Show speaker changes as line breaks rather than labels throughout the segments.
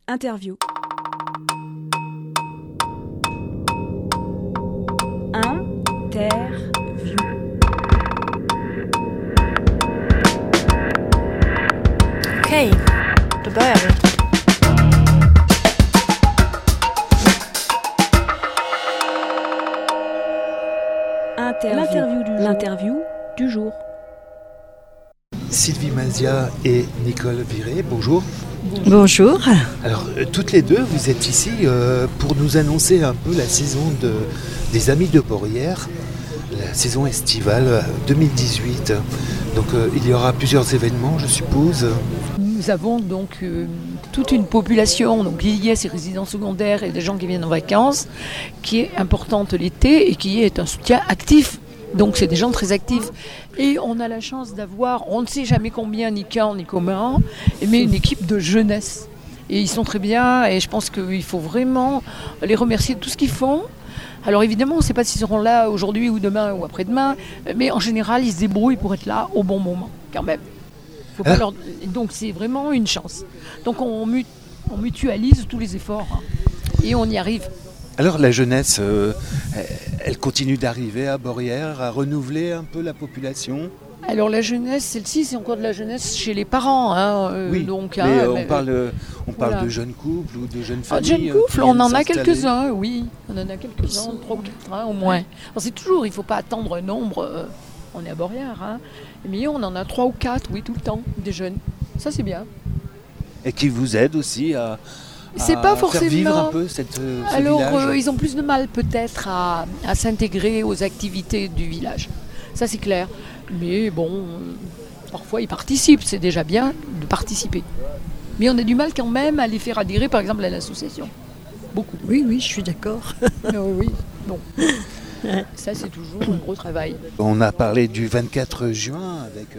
Interview. Interview.
Okej, då börjar vi.
L'interview du jour.
Sylvie Mazia et Nicole Viré, bonjour.
Bonjour.
Alors, toutes les deux, vous êtes ici pour nous annoncer un peu la saison des Amis de Beaurières, la saison estivale 2018. Donc, il y aura plusieurs événements, je suppose.
Nous avons donc toute une population donc liée à ces résidences secondaires et des gens qui viennent en vacances, qui est importante l'été et qui est un soutien actif. Donc c'est des gens très actifs. Et on a la chance d'avoir, on ne sait jamais combien, ni quand, ni comment, mais une équipe de jeunesse. Et ils sont très bien et je pense qu'il faut vraiment les remercier de tout ce qu'ils font. Alors évidemment, on ne sait pas s'ils seront là aujourd'hui ou demain ou après-demain, mais en général, ils se débrouillent pour être là au bon moment, quand même. Faut pas leur... Donc c'est vraiment une chance. Donc on mutualise tous les efforts et on y arrive.
Alors, la jeunesse, elle continue d'arriver à Beaurières, à renouveler un peu la population.
Alors la jeunesse, celle-ci, c'est encore de la jeunesse chez les parents.
Oui,
donc,
mais on parle
voilà.
de jeunes couples ou de jeunes familles.
De jeunes couples, on en a quelques-uns, oui. On en a quelques-uns, 3 ou 4 au moins. Alors, c'est toujours, il ne faut pas attendre un nombre, on est à Beaurières, mais on en a 3 ou 4, oui, tout le temps, des jeunes. Ça, c'est bien.
Et qui vous aident aussi à
pas forcément...
faire vivre un peu ce
Alors,
village.
ils ont plus de mal peut-être à s'intégrer aux activités du village. Ça, c'est clair. Mais bon, parfois, ils participent. C'est déjà bien de participer. Mais on a du mal quand même à les faire adhérer, par exemple, à l'association. Beaucoup.
Oui, je suis d'accord.
Oui, bon. Ça, c'est toujours un gros travail.
On a parlé du 24 juin avec...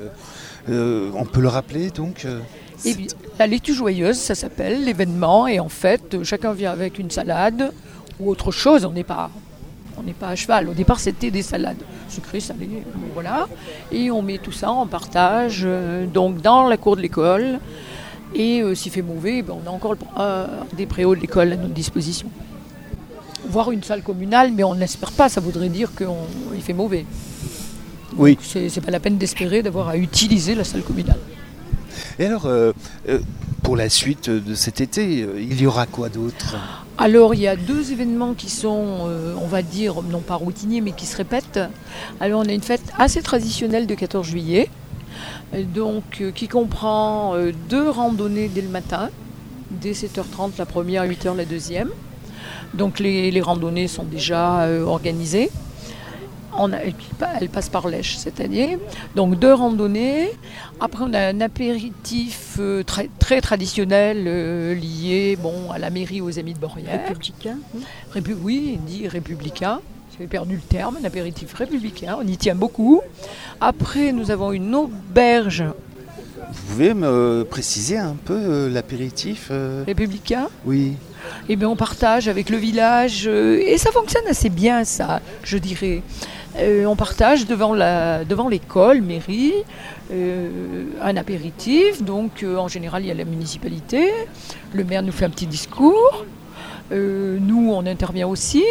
on peut le rappeler, donc
Et bien, la laitue joyeuse, ça s'appelle l'événement. Et en fait, chacun vient avec une salade ou autre chose. On n'est pas à cheval. Au départ, c'était des salades sucrées, salées, voilà. Et on met tout ça en partage, donc dans la cour de l'école. Et s'il fait mauvais, on a encore des préaux de l'école à notre disposition. Voire une salle communale, mais on n'espère pas. Ça voudrait dire qu'il fait mauvais.
Oui.
Donc, c'est pas la peine d'espérer d'avoir à utiliser la salle communale.
Et alors, pour la suite de cet été, il y aura quoi d'autre ?
Alors, il y a 2 événements qui sont, on va dire, non pas routiniers, mais qui se répètent. Alors, on a une fête assez traditionnelle de 14 juillet, donc, qui comprend 2 randonnées dès le matin, dès 7h30 la première, 8h la deuxième. Donc, les randonnées sont déjà organisées. Elle passe par Lèche cette année. Donc 2 randonnées. Après, on a un apéritif très traditionnel lié à la mairie, aux Amis de Beaurières.
Républicain.
Oui, dit républicain. J'avais perdu le terme, un apéritif républicain. On y tient beaucoup. Après, nous avons une auberge.
Vous pouvez me préciser un peu l'apéritif
Républicain.
Oui.
Eh bien, on partage avec le village et ça fonctionne assez bien, ça, je dirais. On partage devant l'école, mairie, un apéritif. Donc, en général, il y a la municipalité. Le maire nous fait un petit discours. Nous, on intervient aussi.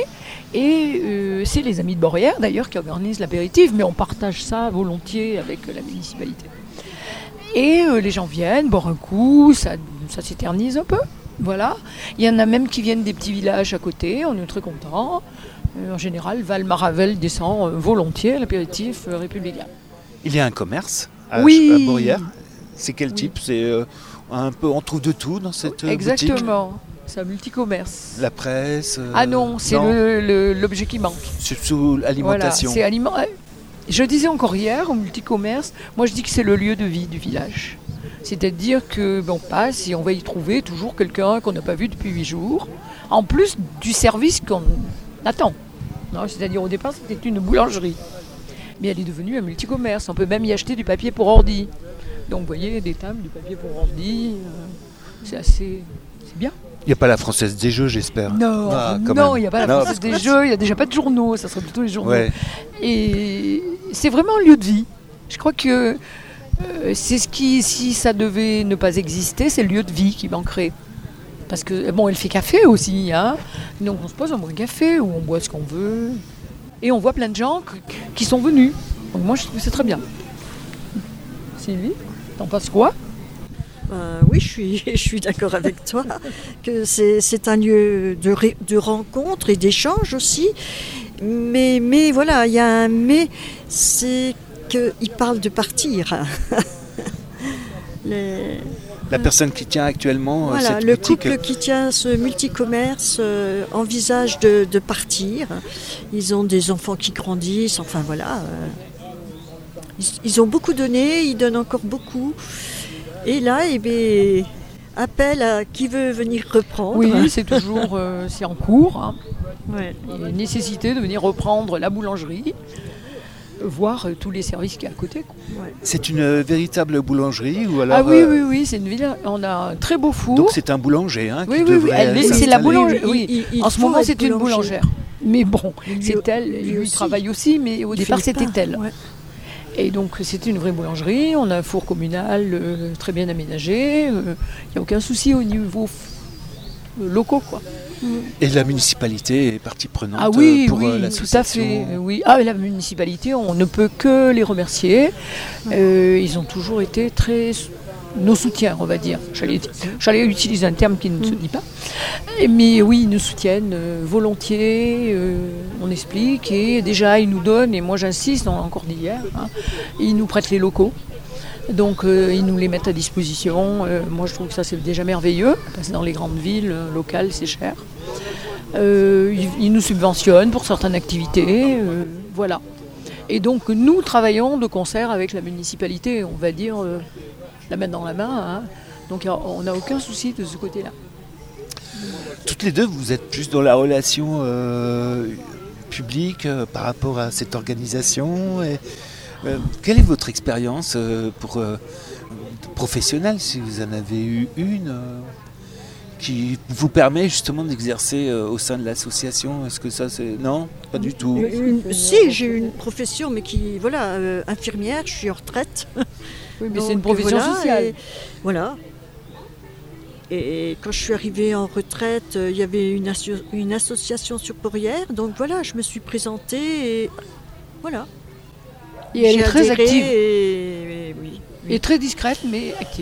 Et c'est les Amis de Beaurières, d'ailleurs, qui organisent l'apéritif. Mais on partage ça volontiers avec la municipalité. Et les gens viennent boire un coup, ça s'éternise un peu. Voilà. Il y en a même qui viennent des petits villages à côté, on est très contents. En général, Val-Maravel descend volontiers à l'apéritif républicain.
Il y a un commerce à Beaurières. C'est quel type ? C'est un peu, on trouve de tout dans cette boutique ?
Exactement. C'est un multicommerce.
La presse
Ah non, c'est l'objet qui manque.
C'est sous l'alimentation.
Voilà, c'est Je disais encore hier au multicommerce, moi je dis que c'est le lieu de vie du village. C'est-à-dire qu'on passe et on va y trouver toujours quelqu'un qu'on n'a pas vu depuis 8 jours, en plus du service qu'on attend. Non, c'est-à-dire au départ c'était une boulangerie, mais elle est devenue un multicommerce. On peut même y acheter du papier pour ordi. Donc vous voyez, des tables, du papier pour ordi, c'est bien.
Il n'y a pas la Française des Jeux, j'espère.
Non, il n'y a pas la Française des Jeux, il n'y a déjà pas de journaux, ça serait plutôt les journaux. Ouais. Et c'est vraiment un lieu de vie. Je crois que c'est ce qui, si ça devait ne pas exister, c'est le lieu de vie qui manquerait. Parce que, bon, elle fait café aussi, hein. Donc on se pose, on boit un café, ou on boit ce qu'on veut. Et on voit plein de gens qui sont venus. Donc moi, je trouve que c'est très bien. Sylvie, t'en penses quoi ?
Oui, je suis d'accord avec toi, que c'est un lieu de rencontre et d'échange aussi. Mais voilà, il y a un mais, c'est qu'il parle de partir.
La personne qui tient actuellement
voilà,
cette
le
boutique.
couple qui tient ce multicommerce envisage de partir. Ils ont des enfants qui grandissent, enfin voilà. Ils ont beaucoup donné, ils donnent encore beaucoup. Et là, appel à qui veut venir reprendre.
Oui, c'est toujours c'est en cours. Hein.
Ouais.
Il y a une nécessité de venir reprendre la boulangerie, voir tous les services qu'il y a à côté. Quoi.
Ouais.
C'est une véritable boulangerie ou alors,
Ah oui, c'est une ville. On a un très beau four.
Donc c'est un boulanger qui
oui,
devrait
c'est la
s'installer.
boulangerie. Oui.
Il
En ce
faut
moment,
être
c'est une boulangère. Mais bon, c'est elle.
lui
Lui
aussi.
travaille aussi, mais au départ, c'était elle.
Ouais.
Et donc, c'était une vraie boulangerie. On a un four communal très bien aménagé. Il n'y a aucun souci au niveau locaux, quoi.
Et la municipalité est partie prenante
Ah oui,
pour
oui,
l'association.
tout à fait. Oui. Ah, et la municipalité, on ne peut que les remercier. Ils ont toujours été nos soutiens, on va dire. J'allais utiliser un terme qui ne se dit pas. Mais oui, ils nous soutiennent volontiers, on explique, et déjà ils nous donnent, et moi j'insiste, on l'a encore dit hier, ils nous prêtent les locaux. Donc ils nous les mettent à disposition. Moi je trouve que ça c'est déjà merveilleux, parce que dans les grandes villes locales c'est cher. Ils nous subventionnent pour certaines activités, voilà. Et donc nous travaillons de concert avec la municipalité, on va dire la main dans la main. Hein. Donc on n'a aucun souci de ce côté-là.
Toutes les deux, vous êtes plus dans la relation publique par rapport à cette organisation. Et, quelle est votre expérience professionnelle, si vous en avez eu une, qui vous permet justement d'exercer au sein de l'association ? Est-ce que ça c'est... Non, pas du tout.
Si, j'ai une profession, mais qui, voilà, infirmière, je suis en retraite.
Oui, mais
Donc,
c'est une profession
voilà,
sociale.
Et, voilà. Et quand je suis arrivée en retraite, il y avait une association sur Porrières. Donc voilà, je me suis présentée et voilà.
Et elle
J'ai
est très
adhéré
active.
Oui.
Et très discrète, mais active.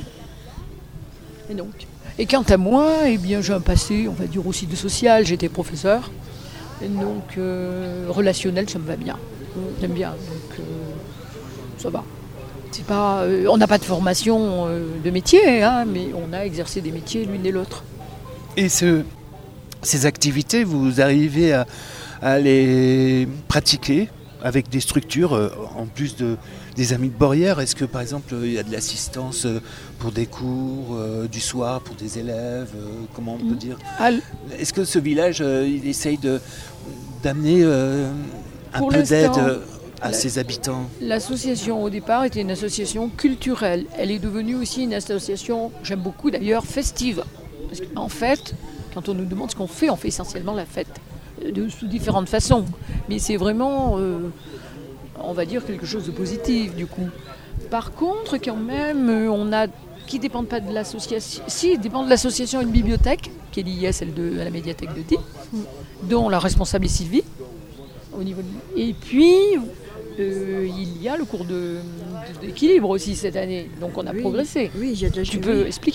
Et quant à moi, eh bien, j'ai un passé, on va dire aussi de social. J'étais professeur. Et donc, relationnel, ça me va bien. J'aime bien. Donc, ça va. C'est pas, on n'a pas de formation de métier, hein, mais on a exercé des métiers l'une et l'autre.
Et ces activités, vous arrivez à les pratiquer avec des structures, en plus des Amis de Porrières. Est-ce que par exemple il y a de l'assistance pour des cours du soir pour des élèves, comment on peut dire ? Est-ce que ce village il essaye d'amener un peu d'aide à ses habitants ?
L'association au départ était une association culturelle. Elle est devenue aussi une association, j'aime beaucoup d'ailleurs, festive. Parce qu'en fait, quand on nous demande ce qu'on fait, on fait essentiellement la fête. Sous différentes façons. Mais c'est vraiment, on va dire, quelque chose de positif du coup. Par contre, quand même, on a, qui ne dépendent pas de l'association, si, dépend de l'association une bibliothèque, qui est liée à la médiathèque de Die, dont la responsable est Sylvie. Et puis, il y a le cours d'équilibre aussi cette année. Donc on a progressé.
Oui, il y a de la
Tu peux expliquer ?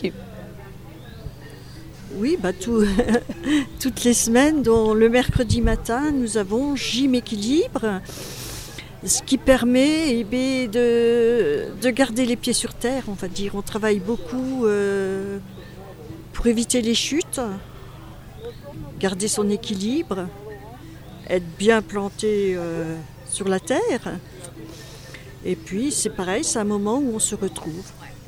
Oui, toutes les semaines, dont le mercredi matin, nous avons Gym Équilibre, ce qui permet de garder les pieds sur terre, on va dire. On travaille beaucoup pour éviter les chutes, garder son équilibre, être bien planté sur la terre. Et puis, c'est pareil, c'est un moment où on se retrouve.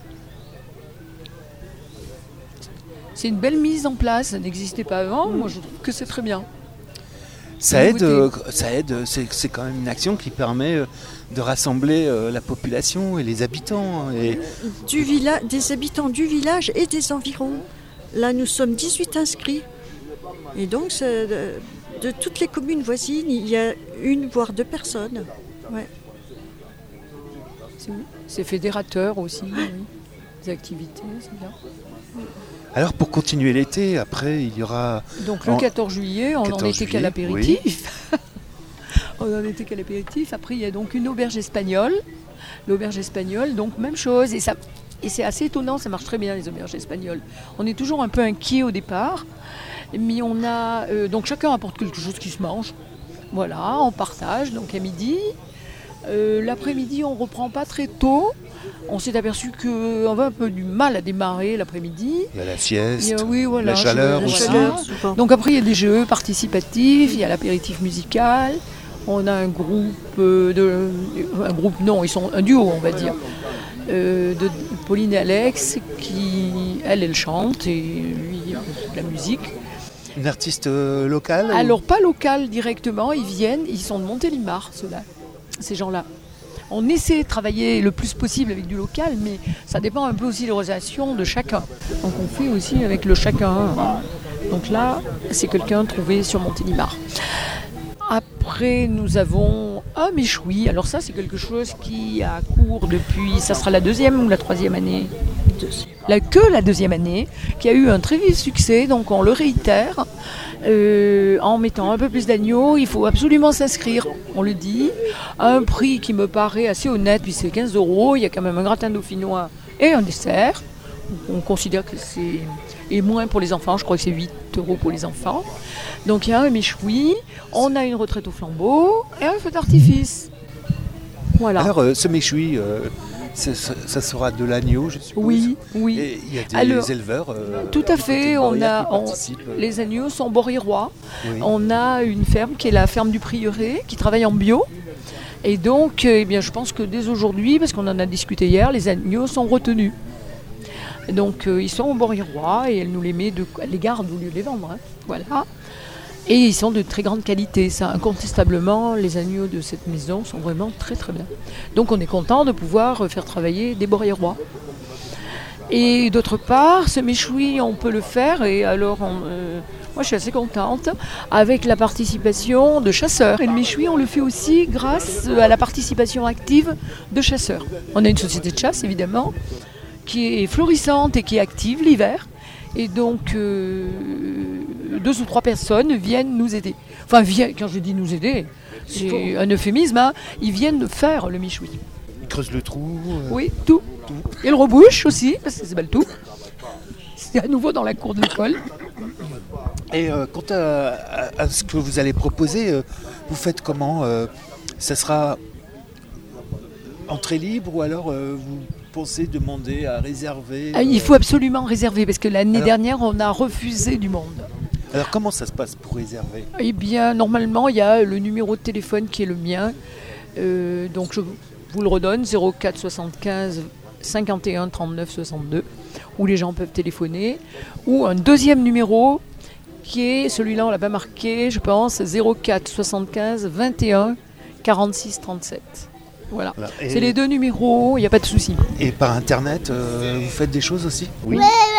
C'est une belle mise en place, ça n'existait pas avant, moi je trouve que c'est très bien.
Ça aide, c'est quand même une action qui permet de rassembler la population et les habitants. Et...
des habitants du village et des environs. Là, nous sommes 18 inscrits. Et donc, de toutes les communes voisines, il y a une voire deux personnes. Ouais.
C'est fédérateur aussi, oui. Des activités, c'est bien.
Alors pour continuer l'été, après il y aura...
Donc le 14 juillet, on n'en
14
était qu'à
juillet,
l'apéritif. On n'en était qu'à l'apéritif. Après, il y a donc une auberge espagnole. L'auberge espagnole, donc même chose. Et c'est assez étonnant, ça marche très bien les auberges espagnoles. On est toujours un peu inquiet au départ. Mais on a... donc chacun apporte quelque chose qui se mange. Voilà, on partage. Donc à midi... l'après-midi, on ne reprend pas très tôt. On s'est aperçu qu'on avait un peu du mal à démarrer l'après-midi.
Il y a la sieste,
Oui, voilà,
la chaleur
La
aussi.
chaleur, souvent.
Donc après, il y a des jeux participatifs, il y a l'apéritif musical. On a un groupe ils sont un duo, on va dire, de Pauline et Alex, qui, elle chante et lui, il fait de la musique.
Une artiste locale
Alors, pas local directement, ils sont de Montélimar, ces gens-là. On essaie de travailler le plus possible avec du local, mais ça dépend un peu aussi des relations de chacun. Donc on fait aussi avec le chacun. Donc là, c'est quelqu'un trouvé sur Montélimar. Après, nous avons un méchoui. Alors ça, c'est quelque chose qui a cours depuis, ça sera la 2e ou la 3e année la 2e année, qui a eu un très vif succès. Donc on le réitère. En mettant un peu plus d'agneau, il faut absolument s'inscrire, on le dit, à un prix qui me paraît assez honnête, puis c'est 15 €, il y a quand même un gratin dauphinois et un dessert. On considère que c'est... Et moins pour les enfants, je crois que c'est 8 € pour les enfants. Donc il y a un méchoui, on a une retraite au flambeau et un feu d'artifice. Voilà.
Alors ce méchoui, ça sera de l'agneau, je suppose.
Oui.
Et il y a des éleveurs.
Tout à fait. Les agneaux sont borérois.
Oui.
On a une ferme qui est la ferme du Prieuré, qui travaille en bio. Et donc, je pense que dès aujourd'hui, parce qu'on en a discuté hier, les agneaux sont retenus. Donc, ils sont au borérois et elle nous les met, elle les garde au lieu de les vendre. Hein. Voilà. Et ils sont de très grande qualité. Ça, incontestablement, les agneaux de cette maison sont vraiment très très bien. Donc on est content de pouvoir faire travailler des borérois. Et d'autre part, ce méchoui, on peut le faire. Et alors, moi je suis assez contente, avec la participation de chasseurs. Et le méchoui, on le fait aussi grâce à la participation active de chasseurs. On a une société de chasse, évidemment, qui est florissante et qui est active l'hiver. Et donc, 2 ou 3 personnes viennent nous aider. Enfin, quand je dis nous aider, c'est un euphémisme, hein, ils viennent faire le méchoui.
Ils creusent le trou.
Oui, tout. Et le rebouche aussi, parce que c'est pas le tout. C'est à nouveau dans la cour de l'école.
Et quant à ce que vous allez proposer, vous faites comment ça sera entrée libre ou alors vous pensez demander à réserver
Il faut absolument réserver, parce que l'année dernière, on a refusé du monde.
Alors comment ça se passe pour réserver ?
Eh bien, normalement, il y a le numéro de téléphone qui est le mien. Donc, je vous le redonne, 04 75 51 39 62, où les gens peuvent téléphoner. Ou un deuxième numéro, qui est, celui-là, on ne l'a pas marqué, je pense, 04 75 21 46 37. Voilà. C'est les 2 numéros, il n'y a pas de souci.
Et par Internet, vous faites des choses aussi ? Oui.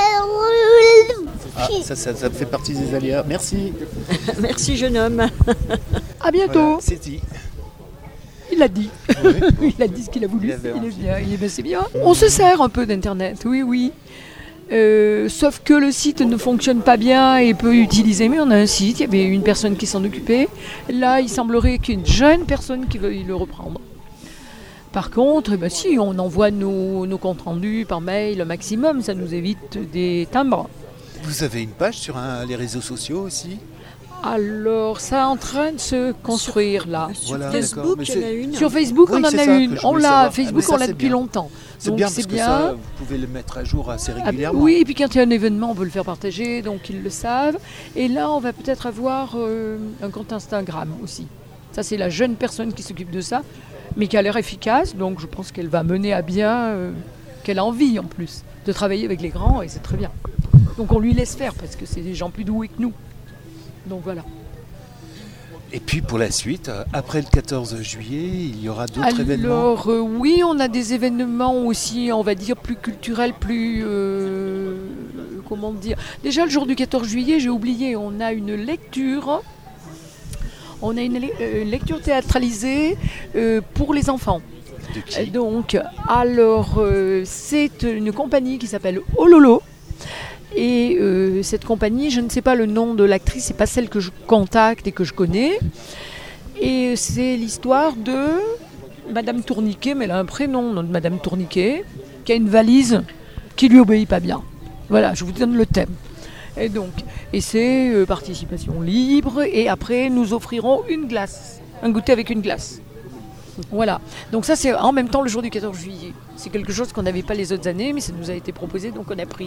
Ça fait partie des aléas. Merci.
Merci, jeune homme.
À bientôt.
Voilà, c'est dit.
Il l'a dit.
Oui.
Il a dit ce qu'il a voulu.
Il avait envie.
Il est bien, c'est bien. On se sert un peu d'Internet, oui. Sauf que le site ne fonctionne pas bien et peu utilisé. Mais on a un site, il y avait une personne qui s'en occupait. Là, il semblerait qu'une jeune personne qui veuille le reprendre. Par contre, si on envoie nos comptes rendus par mail le maximum, ça nous évite des timbres.
Vous avez une page sur les réseaux sociaux aussi ?
Alors, ça est en train de se construire là.
Sur
Voilà,
Facebook,
d'accord,
il y en a une.
Sur Facebook,
Oui,
on en
c'est
a
ça
une.
que je
On
voulais
l'a.
savoir.
Facebook,
Mais ça,
on l'a
c'est
depuis
bien.
longtemps.
C'est
Donc,
bien parce que ça, vous pouvez le mettre à jour assez régulièrement.
Oui, et puis quand il y a un événement, on peut le faire partager, donc ils le savent. Et là, on va peut-être avoir un compte Instagram aussi. Ça, c'est la jeune personne qui s'occupe de ça, mais qui a l'air efficace. Donc, je pense qu'elle va mener à bien, qu'elle a envie en plus de travailler avec les grands, et c'est très bien. Donc, on lui laisse faire parce que c'est des gens plus doués que nous. Donc, voilà.
Et puis pour la suite, après le 14 juillet, il y aura d'autres événements.
Alors oui, on a des événements aussi, on va dire, plus culturels, plus... comment dire ? Déjà le jour du 14 juillet, j'ai oublié, on a une lecture. On a une lecture théâtralisée pour les enfants.
De qui ?
Donc, alors, c'est une compagnie qui s'appelle Ololo. Et cette compagnie, je ne sais pas le nom de l'actrice, c'est pas celle que je contacte et que je connais. Et c'est l'histoire de Madame Tourniquet, mais elle a un prénom, de Madame Tourniquet, qui a une valise qui lui obéit pas bien. Voilà, je vous donne le thème. Et c'est participation libre, et après nous offrirons une glace, un goûter avec une glace. Voilà, donc ça c'est en même temps le jour du 14 juillet. C'est quelque chose qu'on n'avait pas les autres années, mais ça nous a été proposé, donc on a pris.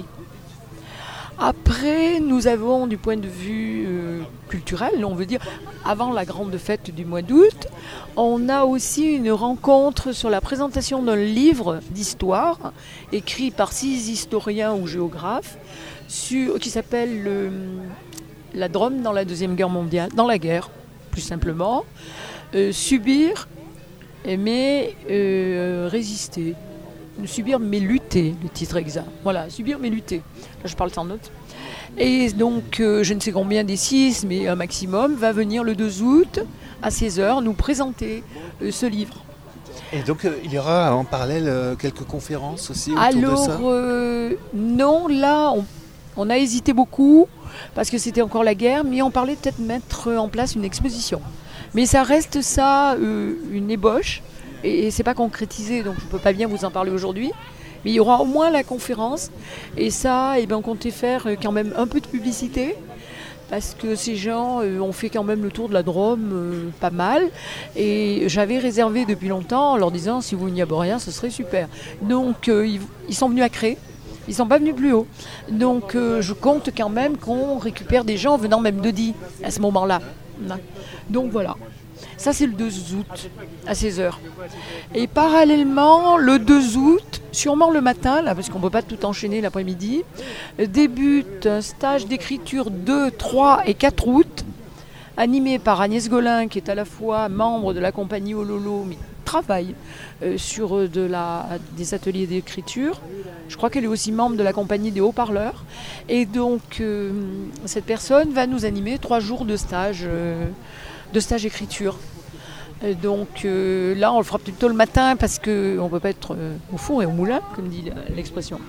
Après, nous avons du point de vue culturel, on veut dire, avant la grande fête du mois d'août, on a aussi une rencontre sur la présentation d'un livre d'histoire, écrit par 6 historiens ou géographes, qui s'appelle La Drôme dans la Deuxième Guerre mondiale, dans la guerre, plus simplement. Subir, mais résister. Subir mais lutter, le titre exact. Voilà, subir mais lutter. Là je parle sans note. Et donc je ne sais combien des 6, mais un maximum, va venir le 2 août à 16h nous présenter ce livre.
Et donc il y aura en parallèle quelques conférences aussi autour de ça.
Alors non, là on a hésité beaucoup parce que c'était encore la guerre, mais on parlait peut-être mettre en place une exposition. Mais ça reste ça, une ébauche. Et c'est pas concrétisé, donc je ne peux pas bien vous en parler aujourd'hui. Mais il y aura au moins la conférence. Et ça, on comptait faire quand même un peu de publicité. Parce que ces gens ont fait quand même le tour de la Drôme pas mal. Et j'avais réservé depuis longtemps en leur disant, si vous n'y avez rien, ce serait super. Donc ils sont venus à Cré. Ils ne sont pas venus plus haut. Donc je compte quand même qu'on récupère des gens venant même de Die à ce moment-là. Donc voilà. Ça, c'est le 2 août, à 16h. Et parallèlement, le 2 août, sûrement le matin, là, parce qu'on ne peut pas tout enchaîner l'après-midi, débute un stage d'écriture 2, 3 et 4 août, animé par Agnès Golin, qui est à la fois membre de la compagnie Ololo, mais travaille sur des ateliers d'écriture. Je crois qu'elle est aussi membre de la compagnie des haut-parleurs. Et donc, cette personne va nous animer 3 jours de stage écriture. Donc là, on le fera plutôt le matin parce qu'on ne peut pas être au four et au moulin, comme dit l'expression.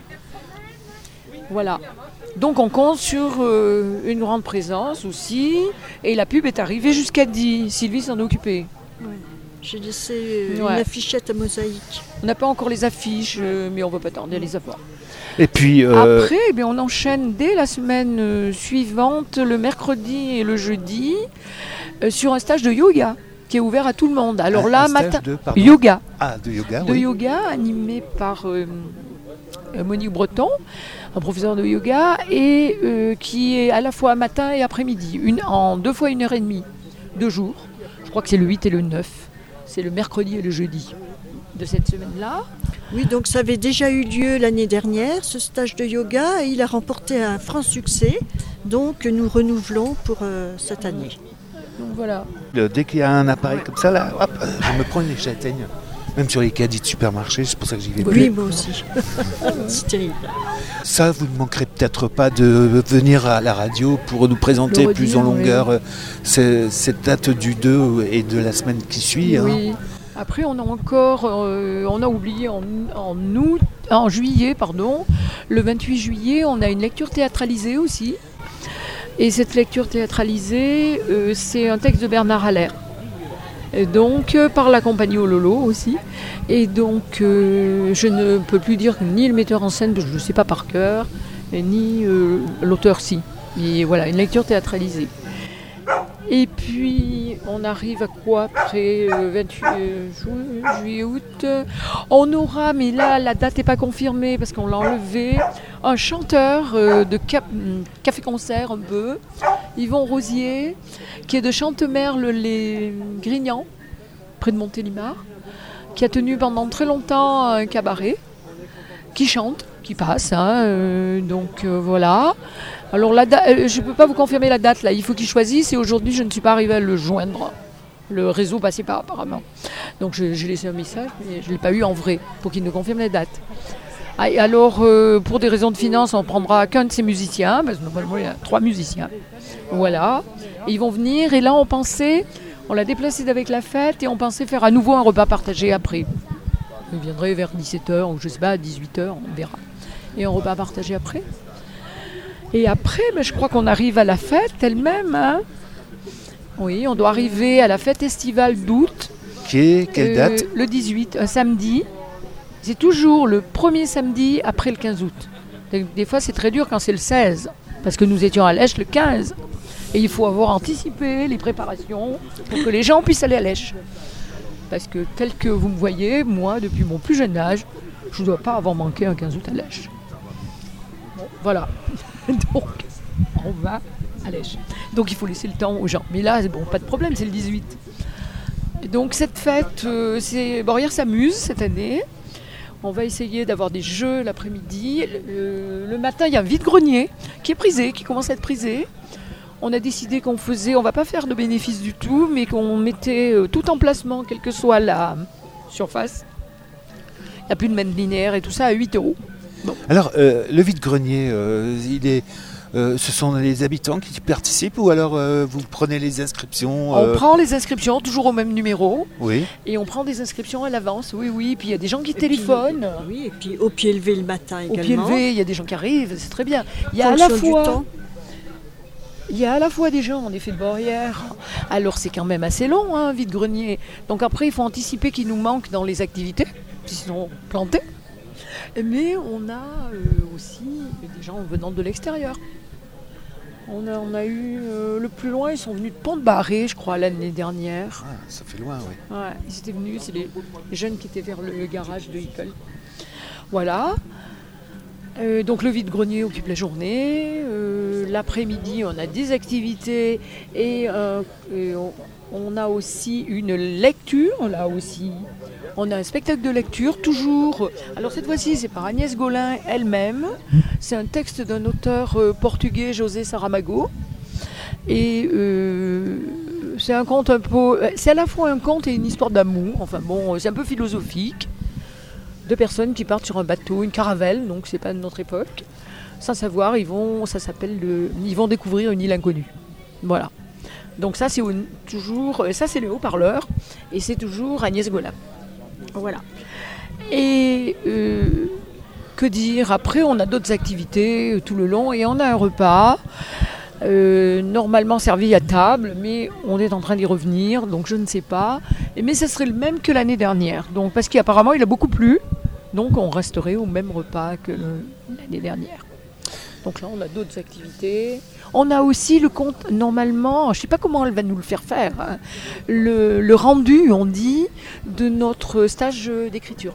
Voilà. Donc on compte sur une grande présence aussi. Et la pub est arrivée jusqu'à Die. Sylvie s'en est occupée.
Ouais. J'ai laissé une affichette à mosaïque.
On n'a pas encore les affiches, mais on ne va pas tarder à les avoir.
Et puis
après, on enchaîne dès la semaine suivante, le mercredi et le jeudi, sur un stage de yoga qui est ouvert à tout le monde. Alors là, matin, yoga.
Ah, de yoga,
de yoga, animé par Monique Breton, un professeur de yoga, et qui est à la fois matin et après-midi, en 2 fois 1h30, 2 jours. Je crois que c'est le 8 et le 9. C'est le mercredi et le jeudi de cette semaine-là.
Oui, donc ça avait déjà eu lieu l'année dernière, ce stage de yoga, et il a remporté un franc succès. Donc nous renouvelons pour cette année.
Donc voilà.
Dès qu'il y a un appareil comme ça, là, hop, je me prends une châtaigne. Même sur les caddies de supermarché, c'est pour ça que j'y vais plus.
Oui, moi aussi. C'est terrible.
Ça, vous ne manquerez peut-être pas de venir à la radio pour nous présenter plus en longueur cette date du 2 et de la semaine qui suit.
Oui. Après, on a encore, on a oublié en juillet, le 28 juillet, on a une lecture théâtralisée aussi. Et cette lecture théâtralisée, c'est un texte de Bernard Haller. Et donc, par la compagnie Ololo aussi. Et donc, je ne peux plus dire ni le metteur en scène, parce que je ne le sais pas par cœur, ni l'auteur si. Mais voilà, une lecture théâtralisée. Et puis, on arrive à quoi après 28 juillet, août. On aura, mais là, la date n'est pas confirmée parce qu'on l'a enlevé, un chanteur de café-concert un peu, Yvon Rosier, qui est de Chantemerle-les-Grignans, près de Montélimar, qui a tenu pendant très longtemps un cabaret, qui chante, qui passe. Donc voilà. Alors je ne peux pas vous confirmer la date là, il faut qu'il choisisse et aujourd'hui je ne suis pas arrivée à le joindre. Le réseau passait pas apparemment. Donc j'ai laissé un message mais je ne l'ai pas eu en vrai pour qu'il nous confirme la date. Alors pour des raisons de finances on ne prendra qu'un de ces musiciens, parce que normalement il y a 3 musiciens. Voilà, et ils vont venir et là on l'a déplacé avec la fête et on pensait faire à nouveau un repas partagé après. Il viendrait vers 17h ou je sais pas, à 18h, on verra. Et un repas partagé après. Et après, je crois qu'on arrive à la fête elle-même. Hein. Oui, on doit arriver à la fête estivale d'août.
Qui est quelle date?
Le 18, un samedi. C'est toujours le premier samedi après le 15 août. Des fois, c'est très dur quand c'est le 16, parce que nous étions à Lèche le 15. Et il faut avoir anticipé les préparations pour que les gens puissent aller à Lèche. Parce que tel que vous me voyez, moi, depuis mon plus jeune âge, je ne dois pas avoir manqué un 15 août à Lèche. Bon, voilà. Donc, on va à Lèche. Donc, il faut laisser le temps aux gens. Mais là, bon, pas de problème, c'est le 18. Et donc, cette fête, Beaurières s'amuse cette année. On va essayer d'avoir des jeux l'après-midi. Le matin, il y a un vide-grenier qui est prisé, qui commence à être prisé. On a décidé qu'on va pas faire de bénéfice du tout, mais qu'on mettait tout emplacement, quelle que soit la surface. Il n'y a plus de mètres linéaires et tout ça à 8 €. Bon.
Alors, le vide-grenier, ce sont les habitants qui participent ou alors vous prenez les inscriptions
On prend les inscriptions, toujours au même numéro.
Oui.
Et on prend des inscriptions à l'avance, oui. Puis il y a des gens qui téléphonent.
Oui, et puis au pied levé le matin également.
Au pied levé, il y a des gens qui arrivent, c'est très bien. Il y a à la fois des gens, en effet, de Beaurières. Alors c'est quand même assez long, hein, vide-grenier. Donc après, il faut anticiper qu'il nous manque dans les activités, sinon plantés. Mais on a aussi des gens venant de l'extérieur. On a eu le plus loin, ils sont venus de Pont-de-Barré, je crois, l'année dernière.
Ah, ça fait loin, oui.
Ouais, ils étaient venus, c'est les jeunes qui étaient vers le garage de Hickel. Voilà. Donc le vide-grenier occupe la journée. L'après-midi, on a des activités et on a aussi une lecture, là aussi. On a un spectacle de lecture, toujours. Alors cette fois-ci, c'est par Agnès Golin elle-même. C'est un texte d'un auteur portugais, José Saramago. Et c'est un conte un peu... C'est à la fois un conte et une histoire d'amour. Enfin bon, c'est un peu philosophique. Deux personnes qui partent sur un bateau, une caravelle, donc c'est pas de notre époque. Sans savoir, ils vont découvrir une île inconnue. Voilà. Donc ça, c'est toujours... Ça, c'est le haut-parleur. Et c'est toujours Agnès Golin. Voilà. Et que dire? Après, on a d'autres activités tout le long et on a un repas normalement servi à table, mais on est en train d'y revenir, donc je ne sais pas. Mais ça serait le même que l'année dernière, donc parce qu'apparemment il a beaucoup plu, donc on resterait au même repas que l'année dernière. Donc là, on a d'autres activités. On a aussi le compte, normalement, je ne sais pas comment elle va nous le faire faire, hein, le rendu, on dit, de notre stage d'écriture.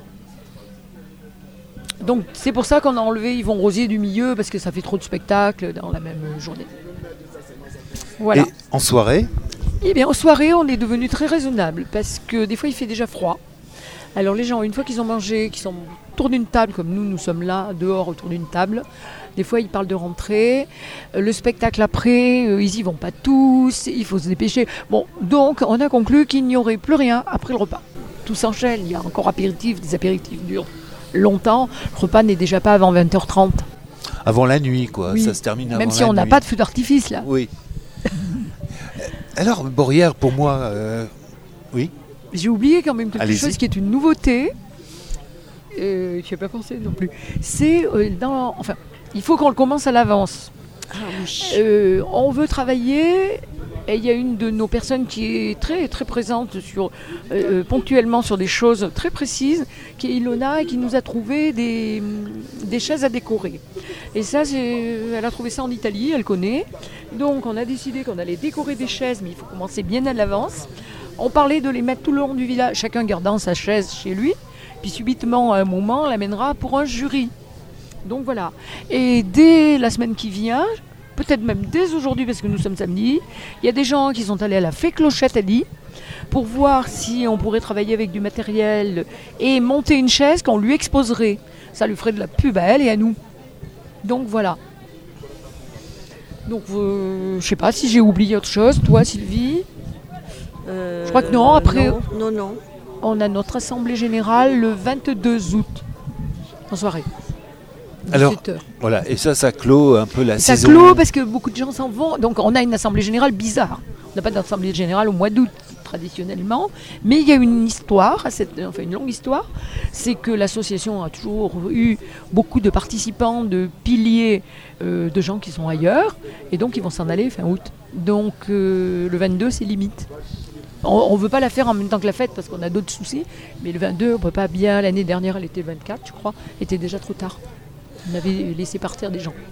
Donc c'est pour ça qu'on a enlevé Yvon Rosier du milieu, parce que ça fait trop de spectacles dans la même journée. Voilà.
Et en soirée ?
Eh bien, en soirée, on est devenu très raisonnable, parce que des fois, il fait déjà froid. Alors les gens, une fois qu'ils ont mangé, qu'ils sont autour d'une table, comme nous sommes là, dehors, autour d'une table, des fois, ils parlent de rentrer. Le spectacle après, ils y vont pas tous, il faut se dépêcher. Bon, donc, on a conclu qu'il n'y aurait plus rien après le repas. Tout s'enchaîne, il y a encore apéritifs, des apéritifs durent longtemps. Le repas n'est déjà pas avant 20h30.
Avant la nuit, quoi.
Oui.
Ça se termine avant la nuit.
Même si on n'a pas de feu d'artifice, là.
Oui. Alors, Beaurières, pour moi, oui.
J'ai oublié quand même quelque
Allez-y.
chose qui est une nouveauté. Je n'y ai pas pensé non plus. C'est enfin, il faut qu'on le commence à l'avance.
Ah, oui.
On veut travailler. Et il y a une de nos personnes qui est très, très présente ponctuellement sur des choses très précises, qui est Ilona, et qui nous a trouvé des chaises à décorer. Et ça, elle a trouvé ça en Italie, elle connaît. Donc on a décidé qu'on allait décorer des chaises, mais il faut commencer bien à l'avance. On parlait de les mettre tout le long du village, chacun gardant sa chaise chez lui, puis subitement, à un moment, on l'amènera pour un jury. Donc voilà. Et dès la semaine qui vient, peut-être même dès aujourd'hui, parce que nous sommes samedi, il y a des gens qui sont allés à la Fée Clochette à Die pour voir si on pourrait travailler avec du matériel et monter une chaise qu'on lui exposerait. Ça lui ferait de la pub à elle et à nous. Donc voilà. Donc je sais pas si j'ai oublié autre chose. Toi, Sylvie ? Je crois que non. Après,
Non.
on a notre assemblée générale le 22 août, en soirée. 17h.
Alors, voilà, et ça clôt un peu la
Ça
saison.
clôt parce que beaucoup de gens s'en vont. Donc on a une assemblée générale bizarre. On n'a pas d'assemblée générale au mois d'août. C'est traditionnellement. Mais il y a une histoire, une longue histoire. C'est que l'association a toujours eu beaucoup de participants, de piliers, de gens qui sont ailleurs. Et donc, ils vont s'en aller fin août. Donc, le 22, c'est limite. On ne veut pas la faire en même temps que la fête parce qu'on a d'autres soucis. Mais le 22, on ne peut pas bien. L'année dernière, elle était 24, je crois. Était déjà trop tard. On avait laissé partir des gens.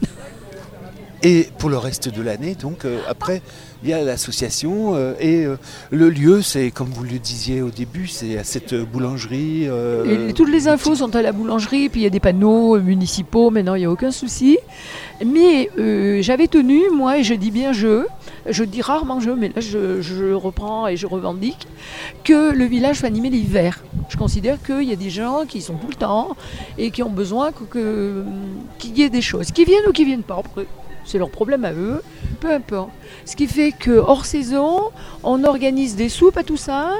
Et pour le reste de l'année, donc après, il y a l'association et le lieu, c'est comme vous le disiez au début, c'est à cette boulangerie.
Et toutes les infos sont à la boulangerie, puis il y a des panneaux municipaux, maintenant il n'y a aucun souci. Mais j'avais tenu, moi, et je dis bien je dis rarement je, mais là je reprends et je revendique, que le village soit animé l'hiver. Je considère qu'il y a des gens qui sont tout le temps et qui ont besoin qu'il y ait des choses, qui viennent ou qui ne viennent pas. Après, c'est leur problème à eux, peu importe. Ce qui fait que hors saison, on organise des soupes à Toussaint,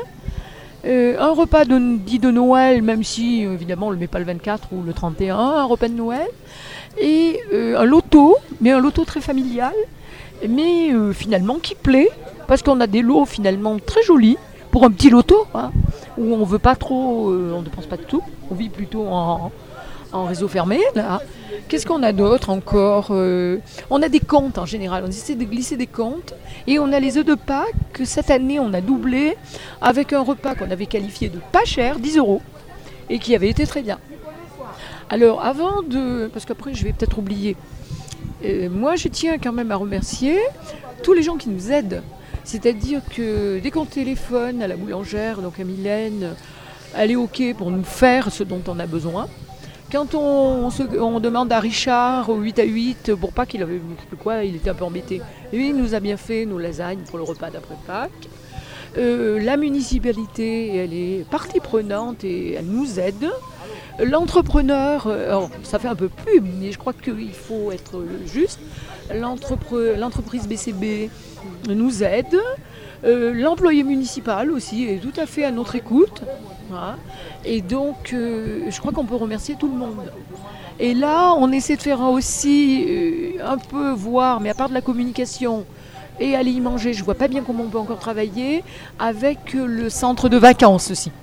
un repas dit de Noël, même si évidemment on ne le met pas le 24 ou le 31, un repas de Noël, et un loto, mais un loto très familial, mais finalement qui plaît, parce qu'on a des lots finalement très jolis, pour un petit loto, hein, où on veut pas trop, on ne dépense pas de tout, on vit plutôt en réseau fermé, là. Qu'est-ce qu'on a d'autre encore On a des comptes en général, on essaie de glisser des comptes. Et on a les œufs de Pâques que cette année on a doublé avec un repas qu'on avait qualifié de pas cher, 10 €, et qui avait été très bien. Alors parce qu'après je vais peut-être oublier, moi je tiens quand même à remercier tous les gens qui nous aident. C'est-à-dire que dès qu'on téléphone à la boulangère, donc à Mylène, elle est OK pour nous faire ce dont on a besoin. Quand on demande à Richard au 8 à 8 pour Pâques, il était un peu embêté. Lui, il nous a bien fait nos lasagnes pour le repas d'après Pâques. La municipalité, elle est partie prenante et elle nous aide. L'entrepreneur, ça fait un peu pub, mais je crois qu'il faut être juste. L'entreprise BCB nous aide. L'employé municipal aussi est tout à fait à notre écoute. Voilà. Et donc, je crois qu'on peut remercier tout le monde. Et là, on essaie de faire aussi un peu voir, mais à part de la communication et aller y manger, je ne vois pas bien comment on peut encore travailler avec le centre de vacances aussi.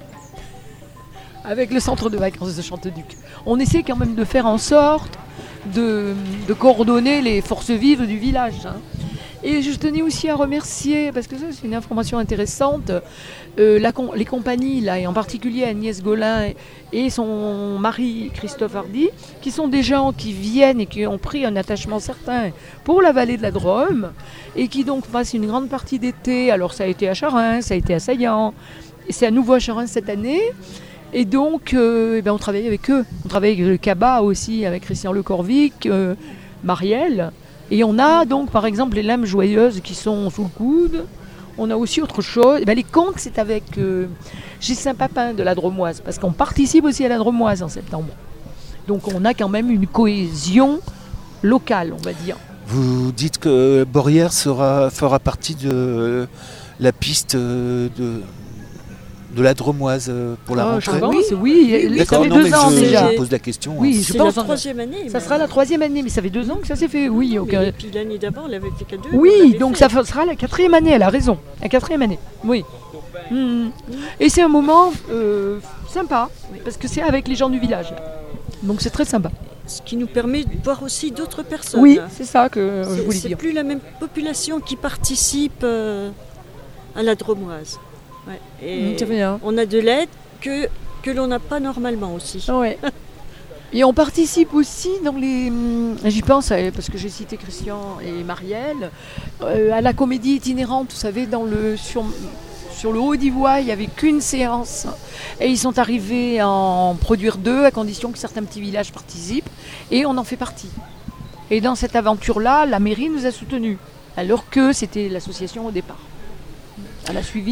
Avec le centre de vacances de Chanteduc. On essaie quand même de faire en sorte de coordonner les forces vives du village. Hein. Et je tenais aussi à remercier, parce que ça c'est une information intéressante, les compagnies, là, et en particulier Agnès Golin et son mari Christophe Hardy, qui sont des gens qui viennent et qui ont pris un attachement certain pour la vallée de la Drôme, et qui donc passent une grande partie d'été. Alors ça a été à Charins, ça a été à Saillant, et c'est à nouveau à Charins cette année. Et donc on travaille avec eux. On travaille avec le CABA aussi, avec Christian Le Corvic, Marielle. Et on a donc par exemple les lames joyeuses qui sont sous le coude. On a aussi autre chose. Les contes, c'est avec Gissin Papin de la Dromoise, parce qu'on participe aussi à la Dromoise en septembre. Donc on a quand même une cohésion locale, on va dire.
Vous dites que Borrières fera partie de la piste de la Dromoise pour la rentrée.
Oui. Ça fait 2 ans déjà.
Je pose la question.
Oui, c'est la 3e année.
Ça sera la 3e année, mais ça fait 2 ans que ça s'est fait. Oui,
et puis l'année d'avant, on l'avait fait qu'à 2.
Oui, donc ça sera la 4e année, elle a raison. La 4e année, oui. Et c'est un moment sympa, parce que c'est avec les gens du village. Donc c'est très sympa.
Ce qui nous permet de voir aussi d'autres personnes.
Oui, c'est ça que je voulais dire.
C'est plus la même population qui participe à la Dromoise. Ouais. Et on a de l'aide que l'on n'a pas normalement aussi.
Ouais. Et on participe aussi dans les... J'y pense, parce que j'ai cité Christian et Marielle, à la comédie itinérante, vous savez, sur le Haut-d'Ivoire, il n'y avait qu'une séance. Et ils sont arrivés à en produire 2, à condition que certains petits villages participent. Et on en fait partie. Et dans cette aventure-là, la mairie nous a soutenus, alors que c'était l'association au départ. Elle a suivi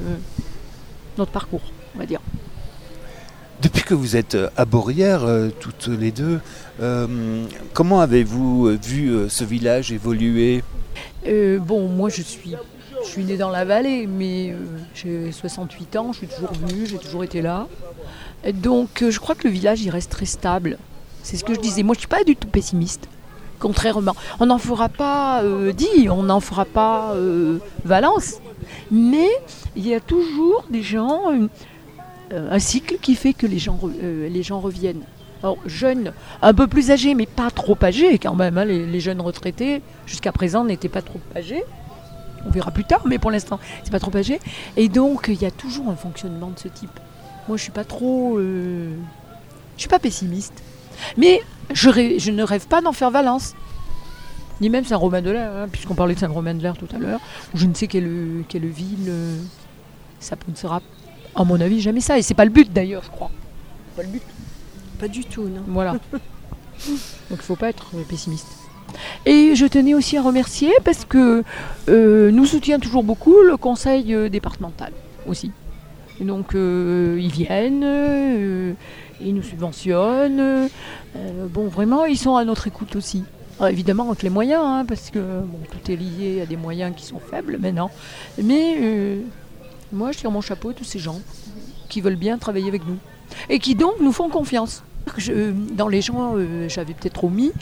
notre parcours, on va dire.
Depuis que vous êtes à Borrières, toutes les deux, comment avez-vous vu ce village évoluer ?
Moi je suis née dans la vallée, mais j'ai 68 ans, je suis toujours venue, j'ai toujours été là. Et donc je crois que le village il reste très stable. C'est ce que je disais. Moi je ne suis pas du tout pessimiste. Contrairement, on n'en fera pas on n'en fera pas Valence. mais il y a toujours des gens, un cycle qui fait que les gens reviennent. Alors, jeunes, un peu plus âgés, mais pas trop âgés quand même. Hein, les jeunes retraités, jusqu'à présent, n'étaient pas trop âgés. On verra plus tard, mais pour l'instant, c'est pas trop âgé. Et donc, il y a toujours un fonctionnement de ce type. Moi, je suis pas trop... je suis pas pessimiste. Mais je ne rêve pas d'en faire Valence. Ni même Saint-Romain-de-l'Air, hein, puisqu'on parlait de Saint-Romain-de-l'Air tout à l'heure. Ou je ne sais quelle ville. Ça ne sera, à mon avis, jamais ça. Et c'est pas le but, d'ailleurs, je crois. C'est pas le but.
Pas du tout, non.
Voilà. Donc, il ne faut pas être pessimiste. Et je tenais aussi à remercier parce que nous soutient toujours beaucoup le conseil départemental aussi. Et donc ils viennent, ils nous subventionnent. Bon, vraiment, ils sont à notre écoute aussi. Alors, évidemment avec les moyens, hein, parce que bon, tout est lié à des moyens qui sont faibles maintenant. Mais moi, je tire mon chapeau à tous ces gens qui veulent bien travailler avec nous et qui donc nous font confiance. Dans les gens, j'avais peut-être omis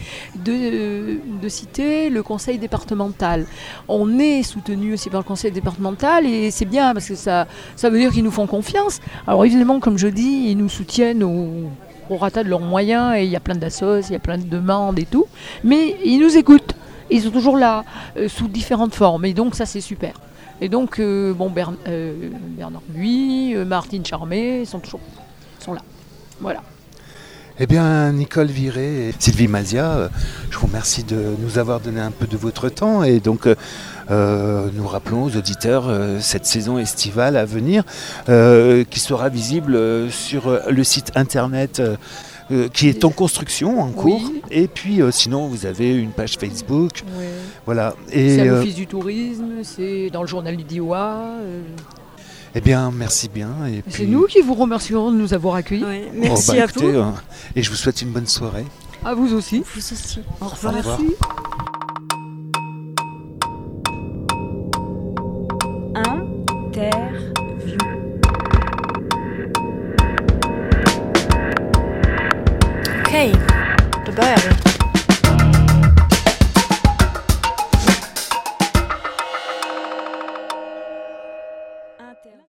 de citer le conseil départemental. On est soutenu aussi par le conseil départemental et c'est bien parce que ça veut dire qu'ils nous font confiance. Alors évidemment, comme je dis, ils nous soutiennent au rata de leurs moyens et il y a plein d'assos, il y a plein de demandes et tout. Mais ils nous écoutent. Ils sont toujours là, sous différentes formes et donc ça c'est super. Et donc, Bernard Buis, Martine Charmé, ils sont là. Voilà.
Eh bien, Nicole Viré et Sylvie Mazia, je vous remercie de nous avoir donné un peu de votre temps et donc nous rappelons aux auditeurs cette saison estivale à venir qui sera visible sur le site internet qui est en construction, en cours.
Oui.
Et puis sinon, vous avez une page Facebook.
Ouais.
Voilà. Et,
c'est à l'Office du tourisme, c'est dans le journal du Diois.
Eh bien, merci bien. Et
C'est
puis...
nous qui vous remercions de nous avoir accueillis.
Ouais, merci à
écoutez,
vous.
Et je vous souhaite une bonne soirée.
À vous aussi.
Vous aussi. Au
Au
revoir.
revoir.
Merci.
Interview.
Okej, då börjar vi.